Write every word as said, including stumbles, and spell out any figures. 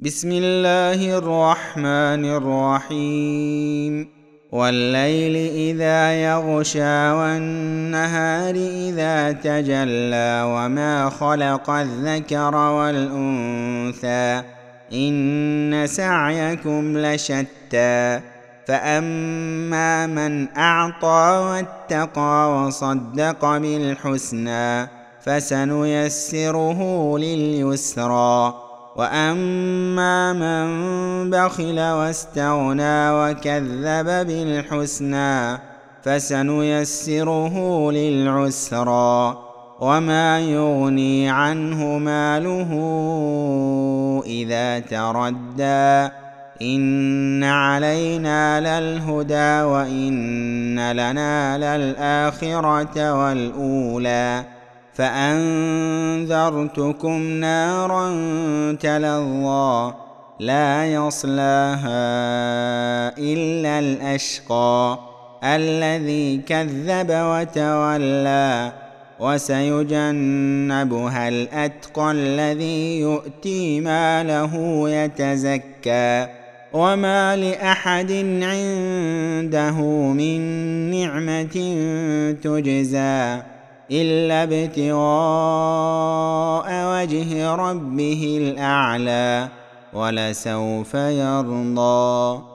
بسم الله الرحمن الرحيم والليل إذا يغشى والنهار إذا تجلى وما خلق الذكر والأنثى إن سعيكم لشتى فأما من أعطى واتقى وصدق بالحسنى فسنيسره لليسرى وأما من بخل واستغنى وكذب بالحسنى فسنيسره للعسرى وما يغني عنه ماله إذا تردى إن علينا للهدى وإن لنا للآخرة والأولى فأنذرتكم نارا تلظى لا يصلاها إلا الأشقى الذي كذب وتولى وسيجنبها الأتقى الذي يؤتي ماله يتزكى وما لأحد عنده من نعمة تجزى إلا ابتغاء وجه ربه الأعلى ولسوف يرضى.